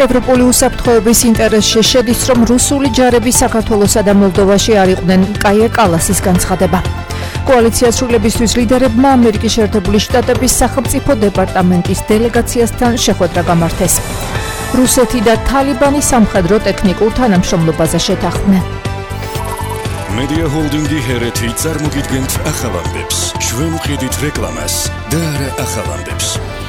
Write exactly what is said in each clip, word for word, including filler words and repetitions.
ევროპული უსაფრთხოების ინტერესში შედის, რომ რუსული ჯარები საქართველოსა და მოლდოვაში არ იყვნენ. კაია კალასის განცხადება. კოალიციას სრულებისთვის ლიდერებმა ამერიკის შეერთებული შტატების სახელმწიფო დეპარტამენტის დელეგაციასთან შეხვედრა გამართეს. რუსეთი და თალიბანი სამხედრო ტექნიკურ თანამშრომლობაზე შეთანხმდნენ. Media Holdingi ჰერეთი წარმოგიდგენთ ახალ ამბებს. ჩვენ ვყიდით რეკლამას და არა ახალ ამბებს.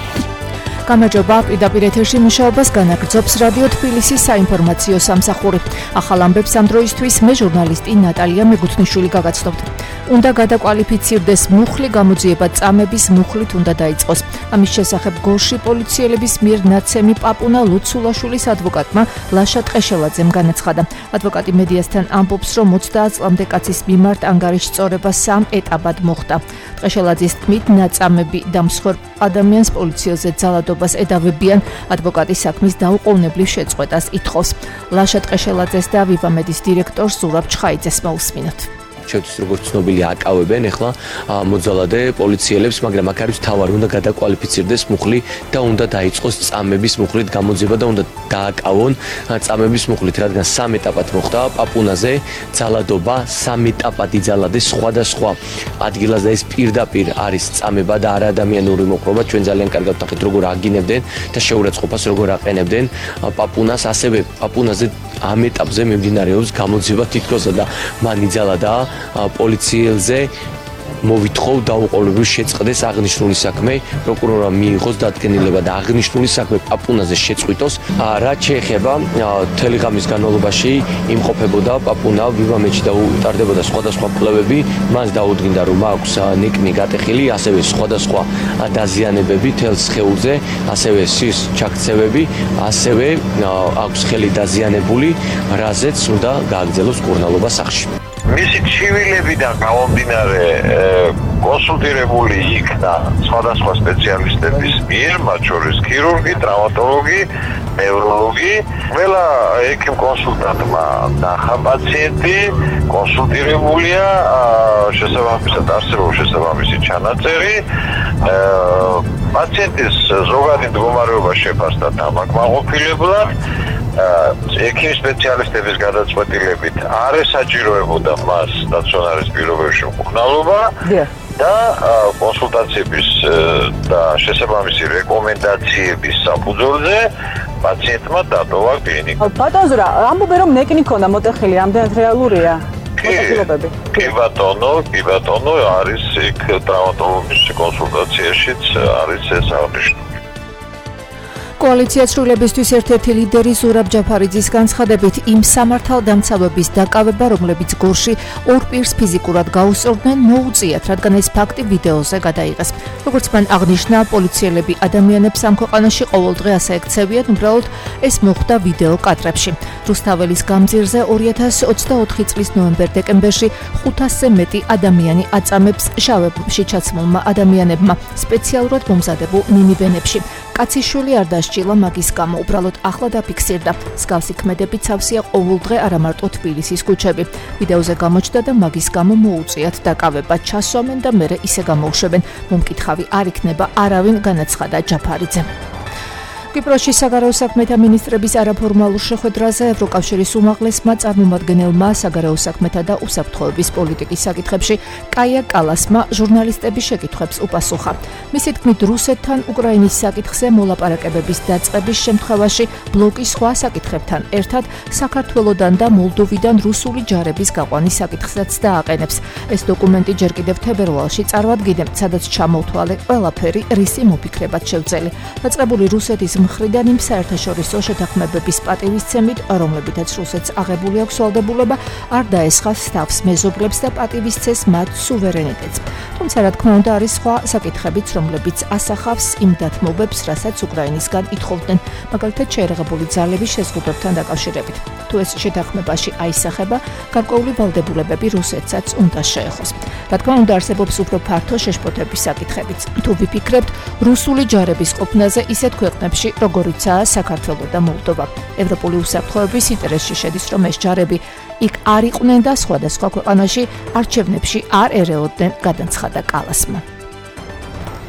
გამარჯობა, პირდაპირ ეთერში მუშაობას განაგრძობს რადიო თბილისის საინფორმაციო სამსახური. ახალ ამბებს ამ დროისთვის მე ჟურნალისტი ნატალია მეგუთნიშვილი გაგაცნობთ. უნდა გადაკვალიფიცირდეს მუხლი, გამოძიება წამების მუხლით უნდა დაიწყოს. ამის შესახებ გორში პოლიციელების მიერ ნაცემი პაპუნა ლუცულაშვილის ადვოკატმა ლაშა ტყეშელაძემ განაცხადა. ადვოკატი მედიასთან ამბობს, რომ ოცდაათ წლამდე კაცის მიმართ ანგარიშის წორება სამ ეტაპად მოხდა. ტყეშელაძის თქმით, ნაწამები და მსხვერპ ადამიანს პოლიციაზე ძალადობას ედავებიან, ადვოკატის საქმის დაუყოვნებლივ შეწყვეტას ითხოვს. ლაშა ტყეშელაძეს და ვივამედის დირექტორს ზურაბ ჩხაიძეს მოусმინოთ. Შეთვის როგორც ცნობილი აკავებენ ახლა მოძალადე პოლიციელებს, მაგრამ აქ არის თავარი, უნდა გადაკვალიფიცირდეს მუხლი და უნდა დაიწყოს წამების მუხლით გამოძიება და უნდა დააკავონ წამების მუხლით, რადგან სამ ეტაპად მოხდა პაპუნაზე ძალადობა, სამ ეტაპად იძალადეს სხვადასხვა ადგილას და ეს პირდაპირ არის წამება და არაადამიანური მოყრობა. ჩვენ ძალიან კარგად ვთანხმდით, როგორ აგინებდნენ და შეურაცხყოფას როგორ აყენებდნენ პაპუნას, ასევე პაპუნაზე ამ ეტაპზე მიმდინარეობს გამოძიება თითქოსა და მან იძალადა პოლიციელზე მოვითხოვ დაუყოვნებლივ შეწყდეს აღნიშნული საქმე, პროკურორმა მიიღოს დადგენილება და აღნიშნული საქმე პაპუნაზე შეწყვიტოს. რაც შეეხება მთელი ღამის განმავლობაში იმყოფებოდა პაპუნა ვივამეთში და უტარდებოდა სხვადასხვა კვლევები, მას დაუდგინდა, რომ აქვს ნეკნი გატეხილი, ასევე სხვადასხვა დაზიანებები თელ სხეულზე, ასევე სის ჩაქცევები, ასევე აქვს ხელი დაზიანებული, რაზეც უნდა გააგრძელოს კურნალობა სახლში. მისი ჩივილებიდან გამომდინარე კონსულტირებული იქნა სხვადასხვა სპეციალისტების მიერ, მათ შორის ქირურგი, ტრავმატოლოგი, ნევროლოგი. ყველა ექიმ კონსულტანტმა ნახა პაციენტი, კონსულტირებულია, შესაბამისად არსებობს შესაბამისი ჩანაწერი. პაციენტის ზოგადი მდგომარეობა შეფასდა დამაკმაყოფილებლად. ექიმ სპეციალისტების გადაწყვეტილებით არ ესაჭიროებოდა მას სტაციონარის პირობებში მკურნალობა და კონსულტაციების და შესაბამისი რეკომენდაციების საფუძველზე პაციენტმა დატოვა კლინიკა. ბატონო ზურა, ამბობენ რომ ნეკნი ქონდა მოტეხილი, ამდენად რეალურია? კი ბატონო, კი ბატონო, არის იქ ტრავმატოლოგის კონსულტაციაშიც არის ეს აღნიშნული. კოალიციას სრულებისთვის ერთ-ერთი ლიდერი ზურაბ ჯაფარიძის განცხადებით, იმ სამართალდამცავების დაკავება, რომლებიც გორში ორ პირს ფიზიკურად გაუსწორდნენ, მოუწიათ, რადგან ეს ფაქტი ვიდეოზე გადაიღეს. როგორც მან აღნიშნა, პოლიციელები ადამიანებს ამ ქვეყანაში ყოველდღე ასე ექცევიან, უბრალოდ ეს მოხდა ვიდეო კადრებში. რუსთაველის გამზირზე ორი ათას ოცდაოთხი წლის ნოემბერ-დეკემბერში ხუთასზე მეტი ადამიანი აწამებს შავებში ჩაცმულმა ადამიანებმა სპეციალურად მომზადებულ მინივენებში. კაციშვილი არ დასჭილა მაგის გამო, უბრალოდ ახლა დაფიქსირდა. მსგავსი ქმედები ცავსია ყოველდღე არა მარტო თბილისის ქუჩები. ვიდეოზე გამოჩნდა და მაგის გამო მოუწიათ დაკავება, ჩასვამენ და მერე ისე გამოუშვებენ. მომკითხავი არ იქნება არავინ, განაცხადა ჯაფარიძემ. კვიპროსში საგარეო საქმეთა მინისტრების არაფორმალურ შეხვედრაზე ევროკავშირის უმაღლესმა წარმომადგენელმა საგარეო საქმეთა და უსაფრთხოების პოლიტიკის საკითხებში კაია კალასმა ჟურნალისტების შეკითხვებს უპასუხა. მისი თქმით, რუსეთთან უკრაინის საკითხზე მოლაპარაკებების დაწყების შემთხვევაში ბლოკის სხვა საკითხებთან ერთად საქართველოდან და მოლდოვიდან რუსული ჯარების გაყვანის საკითხსაც დააყენებს. ეს დოკუმენტი ჯერ კიდევ თებერვალში წარვადგინდა, სადაც ჩამოთვალე ყველაფერი რისი მოფიქრებად შევძელი. დაწყებული რუსეთის მხრიდან იმ საერთაშორისო შეთანხმებების პატივისცემით, რომლებითაც რუსეთს აღებული აქვს ვალდებულება არ დაესხას თავს მეზობლებს და პატივისცეს მათ სუვერენიტეტს. თუმცა რა თქმა უნდა არის სხვა საკითხებიც, რომლებიც ასახავს იმ დათმობებს, რასაც უკრაინისგან ითხოვდნენ, მაგალითად შეერაღებული ძალების შეზღუდვებთან დაკავშირებით. თუ ეს შეთანხმებაში აისახება, გარკვეული ვალდებულებები რუსეთსაც უნდა შეეხოს. რა თქმა უნდა არსებობს უფრო ფართო შეშფოთების საკითხებიც. თუ ვიფიქრებთ რუსული ჯარების ყოფნაზე ისეთ ქვეყნებში, როგორიცაა საქართველო და მოლდოვა. ევროპული უსაფრთხოების ინტერესში შედის, რომ ეს ჯარები იქ არ იყვნენ და სხვადასხვა ქვეყანაში არჩევნებში არ ერეოდნენ, გადაცხადა კალასმა.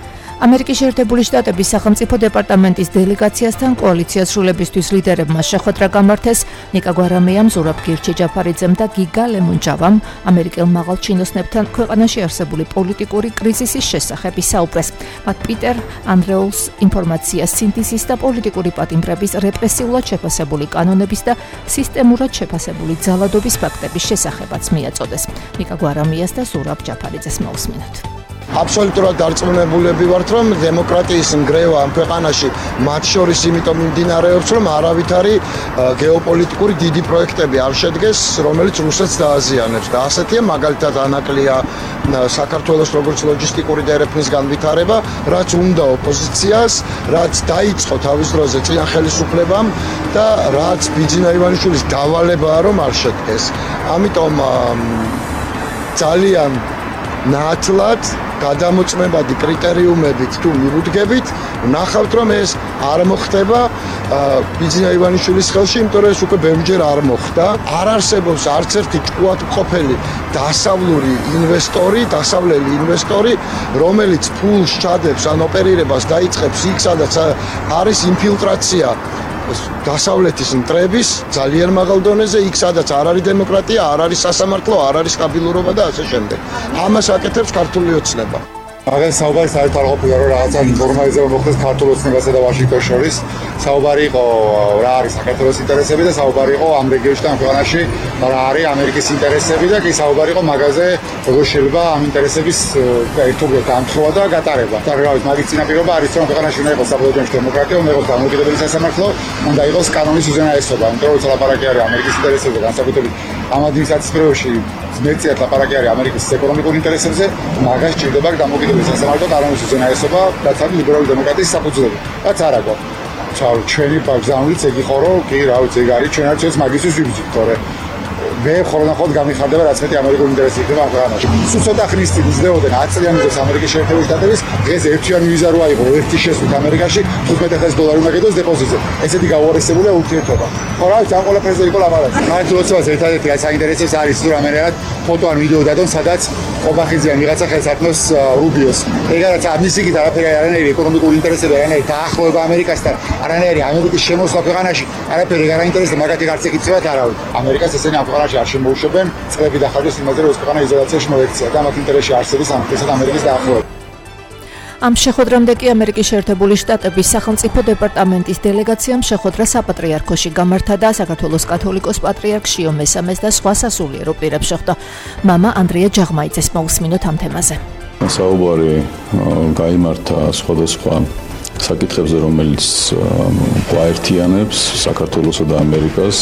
ამერიკის შეერთებული შტატების სახელმწიფო დეპარტამენტის დელეგაციასთან კოალიციას სრულებისთვის ლიდერებმა შეხვედრა გამართეს. ნიკა გვარამიამ, ზურაბ გირჩი-ჯაფარიძემ და გიგა ლემონჯავამ ამერიკელ მაღალ ჩინოსნებთან ქვეყანაში არსებული პოლიტიკური კრიზისის შესახებ ისაუბრეს. მათ პიტერ ანდრეულს ინფორმაციას სინთეზის და პოლიტიკური პატიმრების რეპრესიულად შეფასებული კანონების და სისტემურად შეფასებული ძალადობის ფაქტების შესახებაც მიაწოდეს. ნიკა გვარამიას და ზურაბ ჯაფარიძეს მოусმინოთ. აბსოლუტურად დარწმუნებულები ვართ, რომ დემოკრატიის ნგრევა ამ ქვეყანაში მათ შორის იმიტომ მიმდინარეობს, რომ არავითარი გეოპოლიტიკური დიდი პროექტები არ შედგეს, რომელიც რუსეთს დააზიანებს და ასეთია მაგალითად ანაკლია საქართველოს როგორც ლოჯისტიკური დერეფნის განვითარება, რაც უნდა ოპოზიციას, რაც დაიწყო თავის დროზე წინა ხელისუფლებამ და რაც ბიძინა ივანიშვილის დავალებაა, რომ არ შედგეს. ამიტომ ძალიან ნათლად გადამოწმებადი კრიტერიუმებით თუ მივუდგებით, ვნახავთ, რომ ეს არ მოხდება ბიძინა ივანიშვილის ხელში, იმიტომ რომ ეს უკვე ბევრჯერ არ მოხდა. არ არსებობს არც ერთი ჭკუად მყოფელი დასავლური ინვესტორი, დასავლელი ინვესტორი, რომელიც ფულს ჩადებს ან ოპერირებას დაიწყებს იქ, სადაც არის ინფილტრაცია დასავლეთის მტრების ძალიან მაღალ დონეზე, იქ სადაც არ არის დემოკრატია, არ არის სასამართლო, არ არის სტაბილურობა და ასე შემდეგ. ამას აკეთებს ქართული ოცნება. აღარ საუბარი საერთოდ არ ყოფილა, რომ რაღაცა ნორმალიზება მოხდეს ქართულ ოცნებასა და ვაშინგტონს შორის. საუბარი იყო რა არის საქართველოს ინტერესები და საუბარი იყო ამ რეგიონში და ამ ქვეყანაში რა არის ამერიკის ინტერესები და კი საუბარი იყო მაგაზე, როგორ შეიძლება ამ ინტერესების ერთობლივ დამხრობა და გატარება. და რა ვიცი, მაგის წინაპირობა არის, რომ ქვეყანაში უნდა იყოს საბოლოო დემოკრატია, უნდა იყოს დამოუკიდებელი სასამართლო, უნდა იყოს კანონის უზენაესობა. იმიტომ რომ ლაპარაკი არის ამერიკის ინტერესებზე, განსაკუთრებით ამ ადმინისტრაციის პრიორში მეციათ ლაპარაკი არის ამერიკის ეკონომიკურ ინტერესებზე, მაგას ჭირდება დამოუკიდებელი სასამართლო კანონის უზენაესობა, რაც არის ლიბერალური დემოკრატიის საფუძველი. რაც არა გვაქვს. ჩაუ ჩვენი ბაგზავნიც ეგ იყო, რომ კი რა ვიცი, ეგ არის ჩვენ არც მაგისთვის ვიბრძვით, თორე მე ხოლმე გამიხარდება, რაც მეტი ამერიკული ინტერესი იქნება ამ ქვეყანაში. სულ ცოტა ხნის წინ იზრდებოდნენ ათი წლიანი დროს ამერიკის შეერთებული შტატების, დღეს ერთიანი ვიზა რო აიღო ერთი შესვლით ამერიკაში, თხუთმეტ ათას დოლარი უნდა გედოს დეპოზიტზე. ესეთი გაუარესებულია ურთიერთობა. ხო რა ვიცი, ამ ყველაფერზე იყო ლაპარაკი. მართლოცებას ერთადერთი რაც საინტერესებს არის თუ რამერად ფოტო ან ვიდეო დადონ, სადაც ყობახიძიან ვიღაცა ხელს ატმოს რუბიოს. ეგარაც ამის იქით არაფერი არანაირი ეკონომიკური ინტერესები, არანაირი დაახლოება ამერიკასთან, არანაირი ამერიკის შემოსვლა ქვეყანაში, არაფერი არ აინტერესებს, მაგათი გარც ეკითხებათ არავინ. ამერიკას ესენი ამ ქვეყანაში არ შემოუშვებენ, წლები დახარჯეს იმაზე, რომ ეს ქვეყანა იზოლაციაში მოექცია და მათ ინტერესში არსების ამერიკასა და ამერიკის დაახლოება. ამ შეხვედრამდე კი ამერიკის შეერთებული შტატების სახელმწიფო დეპარტამენტის დელეგაციამ შეხვედრა საპატრიარქოში გამართა და საქართველოს კათოლიკოს პატრიარქ შიო მესამეს და სხვა სასულიერო პირებს შეხვდა. მამა ანდრია ჯაღმაიძეს მოусმინოთ ამ თემაზე. საუბარი გაიმართა სხვადასხვა საკითხებზე, რომელიც გვაერთიანებს საქართველოსა და ამერიკას.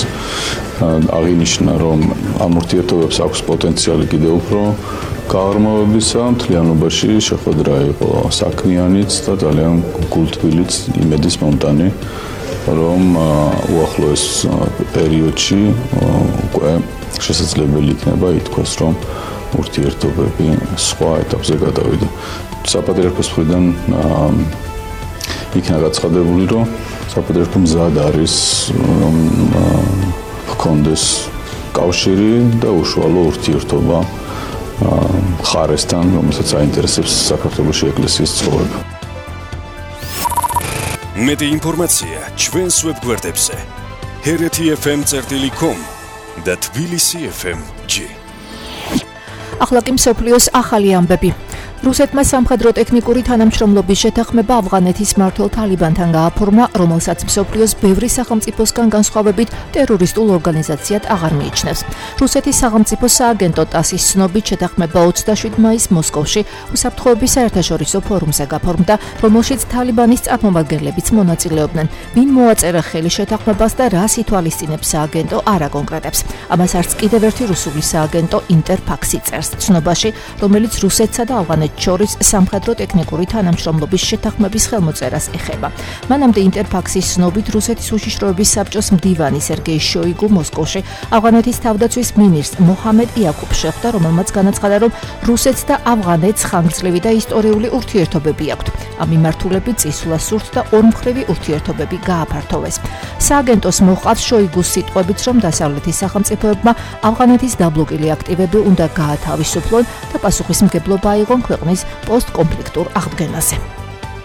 აღინიშნა, რომ ამ ურთიერთობებს აქვს პოტენციალი კიდევ უფრო გააღრმავებისა, მთლიანობაში შეხვედრა იყო საქმიანიც და ძალიან გულთბილიც იმედის მომტანი, რომ უახლოეს პერიოდში უკვე შესაძლებელი იქნება ითქვას, რომ ურთიერთობები სხვა ეტაპზე გადავიდა. საპატრიარქოს მხრიდან იქნა გაცხადებული, რომ საპატრიარქო მზად არის, რომ ჰქონდეს კავშირი და უშუალო ურთიერთობა ხარესთან, რომელსაც აინტერესებს საქართველოს ეკლესიის ცხოვრება. მეტი ინფორმაცია ჩვენს ვებგვერდებზე ჰერეთი ეფ ემ წერტილი კომ და თბილისი ეფ ემ ჯი. ახლა კი მსოფლიოს ახალი ამბები. რუსეთმა სამხედრო ტექნიკური თანამშრომლობის შეთანხმება ავღანეთის მმართველ თალიბანთან გააფორმა, რომელსაც მსოფლიოს ბევრი სახელმწიფოსგან განსხვავებით ტერორისტულ ორგანიზაციად აღარ მიიჩნევს. რუსეთის სახელმწიფო სააგენტო ტასის ცნობით შეთანხმება ოცდაშვიდ მაისს მოსკოვში უსაფრთხოების საერთაშორისო ფორუმზე გაფორმდა, რომელშიც თალიბანის წარმომადგენლებიც მონაწილეობდნენ. ვინ მოაწერა ხელი შეთანხმებას და რას ითვალისწინებს სააგენტო არ აკონკრეტებს. ამას არც კიდევ ერთი რუსული სააგენტო ინტერფაქსი წერს ცნობაში, რომელიც რუსეთსა და ავღანეთს შორის სამხედრო ტექნიკური თანამშრომლობის შეთანხმების ხელმოწერას ეხება. მანამდე ინტერფაქსის ცნობით რუსეთის უშიშროების საბჭოს მდივანი სერგეი შოიგუ მოსკოვში ავღანეთის თავდაცვის მინისტრს მოჰამედ იაკუბს შეხვდა, რომელმაც განაცხადა, რომ რუსეთს და ავღანეთს ხანგრძლივი და ისტორიული ურთიერთობები აქვთ. ამ მიმართულებით წისვლა სურთ და ორმხრივი ურთიერთობები გააფართოვეს. სააგენტოს მოჰყავს შოიგუს სიტყვებით, რომ დასავლეთის სახელმწიფოებმა ავღანეთის დაბლოკილი აქტივები უნდა გაათავისუფლონ და პასუხისმგებლობა აიღონ ქვეყნის პოსტკონფლიქტურ აღდგენაზე.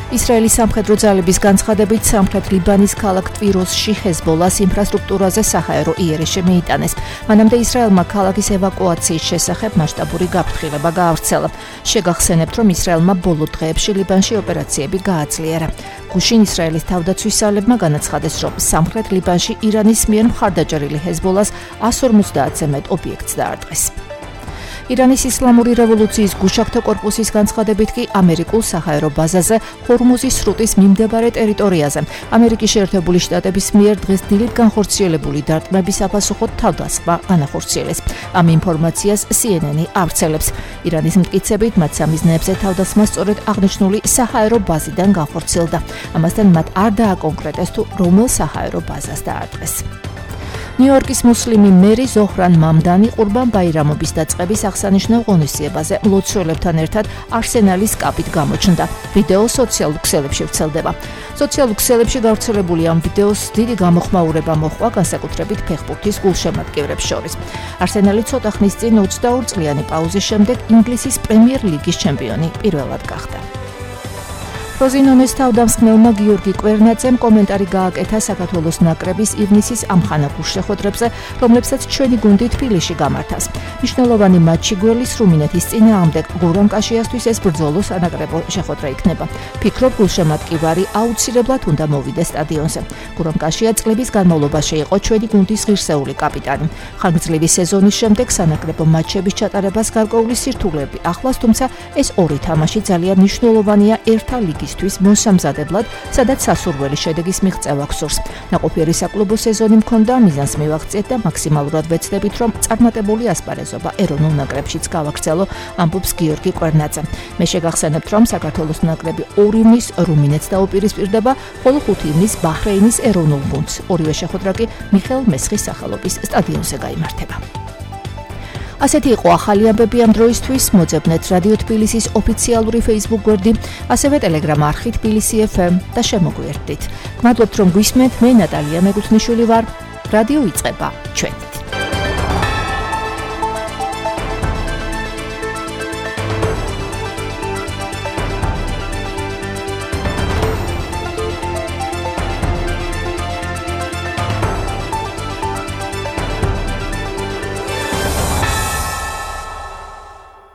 ისრაელის სამხედრო ძალების განცხადებით სამხრეთ ლიბანის ქალაქ ტვიროსში ჰეზბოლას ინფრასტრუქტურაზე საჰაერო იერიშე მიიტანეს. მანამდე ისრაელმა ქალაქის ევაკუაციის შესახებ მასშტაბური გაფრთხილება გაავრცელა. შეგახსენებთ, რომ ისრაელმა ბოლო დღეებში ლიბანში ოპერაციები გააძლიერა. გუშინ ისრაელის თავდაცვის ძალებმა განაცხადეს, რომ სამხრეთ ლიბანში ირანის მიერ მხარდაჭერილი ჰეზბოლას εκατს ორმოცდაათზე მეტ ობიექტს დაარტყეს. ირანის ისლამური რევოლუციის გუშაქთა კორპუსის განცხადებით კი ამერიკულ საჰაერო ბაზაზე ჰორმუზის სრუტის მიმდებარე ტერიტორიაზე ამერიკის შეერთებული შტატების მიერ დღეს დილით განხორციელებული დარტყმების საპასუხოდ თავდასხმა განახორციელეს. ამ ინფორმაციას სი ენ ენი ავრცელებს. ირანის მტკიცებით მათ სამიზნეებზე თავდასხმა სწორედ აღნიშნული საჰაერო ბაზიდან განხორციელდა. ამასთან მათ არ დააკონკრეტეს თუ რომელ საჰაერო ბაზას დაარტყეს. ნიუ-იორკის მუსლიმი მერი ზოჰრან მამდანი ყურბან ბაირამობის დაწყების აღსანიშნავ ღონისძიებაზე ლოცველებთან ერთად არსენალის კაპით გამოჩნდა. ვიდეო სოციალურ ქსელებში ვრცელდება. სოციალურ ქსელებში გავრცელებული ამ ვიდეოს დიდი გამოხმაურება მოჰყვა განსაკუთრებით ფეხბურთის გულშემატკივრებს შორის. არსენალი ცოტა ხნის წინ ოცდაორ წლიანი პაუზის შემდეგ ინგლისის პრემიერ ლიგის ჩემპიონი პირველად გახდა. პროზინონეს თავდამსხმელმა გიორგი კვერნაძემ კომენტარი გააკეთა საქართველოს ნაკრების ივნისის ამხანაგურ შეხვედრებზე, რომლებსაც ჩვენი გუნდი თბილისში გამართავს. მნიშვნელოვანი მატჩი გველის რუმინეთის წინააღმდეგ გურამ კაშიასთვის ეს ბრძოლო სანაკრებო შეხვედრა იქნება. ფიქრობ, გულშემატკივარი აუცილებლად უნდა მოვიდეს სტადიონზე. გურამ კაშია წლების განმავლობაში იყო ჩვენი გუნდის ღირსეული კაპიტანი. ხანგრძლივი სეზონის შემდეგ სანაკრებო მატჩების ჩატარებას გარკვეული სირთულეები ახლავს, თუმცა ეს ორი თამაში ძალიან მნიშვნელოვანია ერთა ლიგის თვის მოსამზადებლად, სადაც სასურველი შედეგის მიღწევა გსურს. ნაყოფიერი საკლუბო სეზონი მქონდა, მიზანს მივაღწიეთ და მაქსიმალურად ვეცდებით, რომ წარმატებული ასპარეზობა ეროვნულ ნაკრებშიც გავაგრძელო, ამბობს გიორგი კვერნაძე. მე შეგახსენებთ, რომ საქართველოს ნაკრები ორი ივნის რუმინეთს დაუპირისპირდება, ხოლო ხუთი ივნის ბაჰრეინის ეროვნულ გუნდს. ორივე შეხვედრა კი მიხეილ მესხის სახელობის სტადიონზე გაიმართება. ასეთი იყო ახალი ამბები ამ დროისთვის. მოძებნეთ რადიო თბილისის ოფიციალური Facebook გვერდი, ასევე Telegram არხი თბილისი ეფ ემ და შემოგვიერთდით. გმადლობთ, რომ გვისმენთ. მე ნატალია მეგუთნიშვილი ვარ. რადიო იწყება.